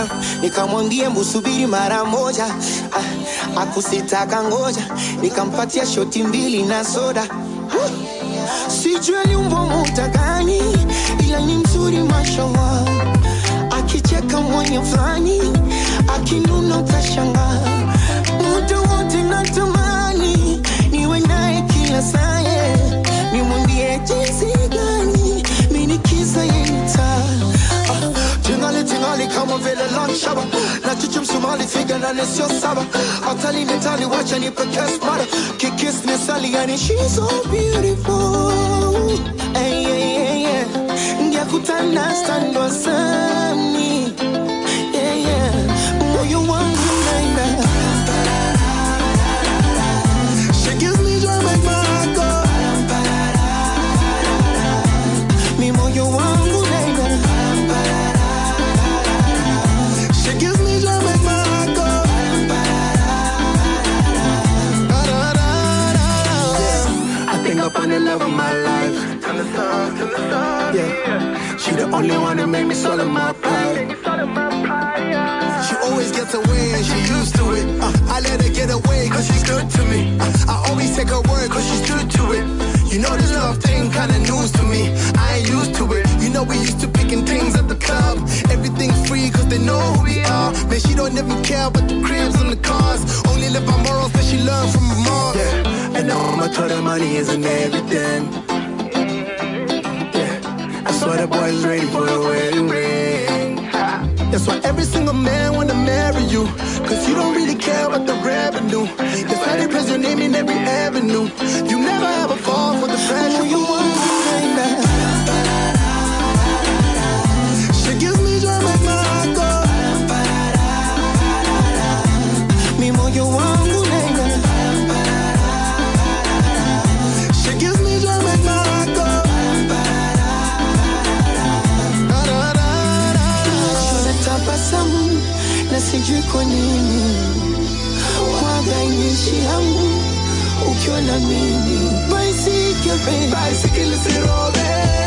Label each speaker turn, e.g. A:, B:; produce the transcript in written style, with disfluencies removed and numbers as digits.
A: soda, nikamwambia mbusubiri mara moja. Akusitaka ngoja, nikampatia shoti 2 na soda. Sijui ni umbo mutagani, ila ni mzuri mashallah. Akicheka mwenye flani, akinuna utashanga. Muda wote natamani niwe naye kila saa. Nimwambie jinsi gani mimi kisa yenita. Tingali kama vile long shaba. Na chuchum sumali figa na nesio saba. Atali netali wacha ni podcast mara. Kikis nesali yani she's so beautiful. Hey, hey, hey, yeah. Ndia kutana stando sami. Yeah, yeah. Moyo wangu naina. She gives me joy make my heart go. Mi moyo wangu naina. She gives me joy make my heart go. I think upon the love of my life. Yeah, she the only one that made me swallow my pride. She always gets away and she used to it. I let her get away cause she's good to me. I always take her word cause she's true to it. You know this love thing kinda news to me. I ain't used to it. You know we used to picking things at the club. Everything's free cause they know who we are. Man, she don't even care about the cribs and the cars. Only live by morals that she learned from her mom. Yeah, and now I told her money isn't everything. Yeah, I swear the boy's ready for the wedding ring. That's why every single man wanna marry you. Cause you don't really care about the revenue. That's why they press your name in every avenue. You never ever fall for the pressure. You want to she gives me joy, make my heart go. Mi moyo wangu nena. She gives me joy, make my heart go. Tabasamu na sijui kwa nini waga inishi yangu ukiwa na mimi. Bicycle isirobe.